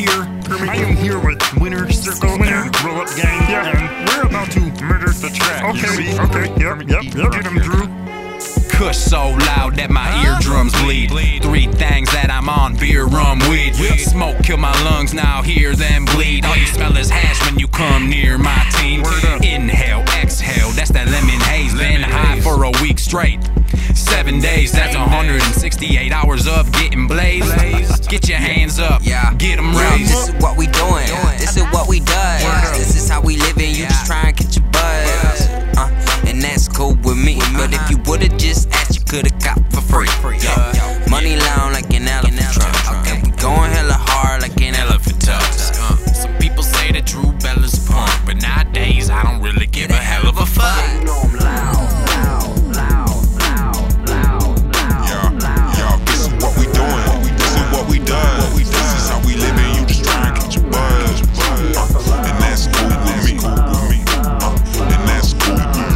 here. I am here with Winner Circle and Roll Up Gang. Yeah, and we're about to murder the track. Okay, yep. Get him, Drew. Kush so loud that my eardrums bleed. Three things that I'm on: beer, rum, weed. Smoke kill my lungs, now hear them bleed. All you smell is hash when you come near my team. Inhale, exhale, that's that lemon haze. Been high for a week straight. 7 days, that's 168 hours of getting blazed. Get your hands up, get them raised. This is what we doing, this is what we does. This is how we living, you just try and catch your buzz. And that's cool with me. But if you would've just asked, you could've got for free. Money long like an elephant trunk. And we going hella hard like an elephant tusk. Some people say that Drew Bella's a punk, but nowadays I don't really give a hell of a fuck. You know I'm loud. This is what we doing. This is what we done. This is how we living. You just try and catch your buzz. And that's cool with me. And that's cool with me.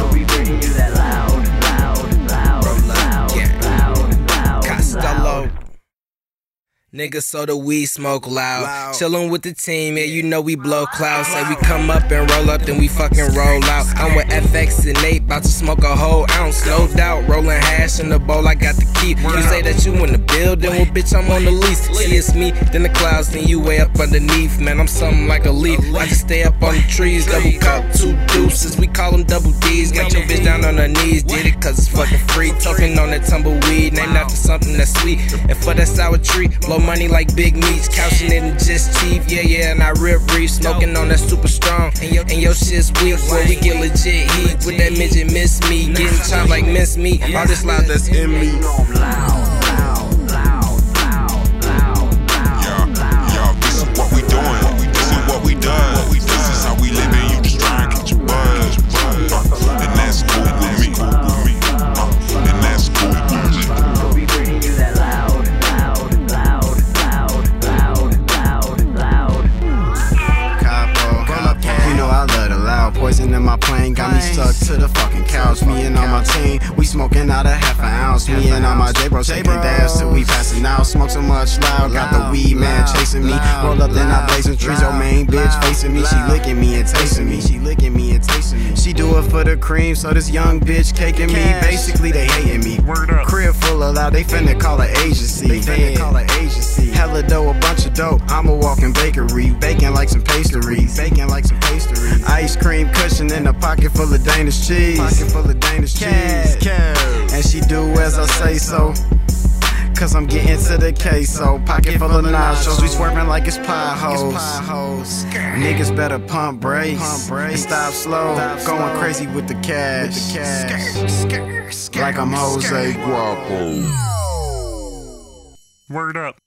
Costello. Niggas so the weed smoke loud. Chillin' with the team, yeah, you know we blow clouds. Say we come up and roll up, then we fucking roll out. I'm with FX and Nate, bout to smoke a whole ounce. No doubt, rollin' hash in the bowl, I got the key. You say that you in the building, well bitch, I'm on the lease. See it's me, then the clouds, then you way up underneath. Man, I'm something like a leaf, I just stay up on the trees. Double cup, 2 deuces, we call them double D's. Got your bitch down on her knees, did it cause it's fucking free. Talking on that tumbleweed, named after something that's sweet. And for that sour tree, blow money like big meats, couching it and just cheap, yeah, and I rip reef, smoking on that super strong, and your shit's weak, boy, we get legit heat, with that midget miss me, getting chopped like miss me, all this loud that's in me. This is what we doing. This is what we done. This is how we living. You just try and catch your buzz. And that's cool with me. And that's cool with me. Poison in my plane, got me stuck to the fucking couch. Me and all my team, we smoking out a half an ounce. Me and all my J-bros taking dabs till we passing out. Smoke so much loud, got the weed man chasing me. Roll up then I blazing trees, your main bitch facing me. She licking me and tasting me. She licking me and tasting me. She do it for the cream, so this young bitch caking me. Basically they hating me. Crib full of loud, they finna call an agency. Hella dough, a bunch of dope. I'm a walking bakery, baking like some pastries. Ice cream cushion in a pocket full of Danish cheese. And she do as I say so, cause I'm getting to the queso. Pocket full of nachos, we swerving like it's potholes. Niggas better pump brakes and stop slow. Going crazy with the cash, like I'm Jose Guapo. Word up.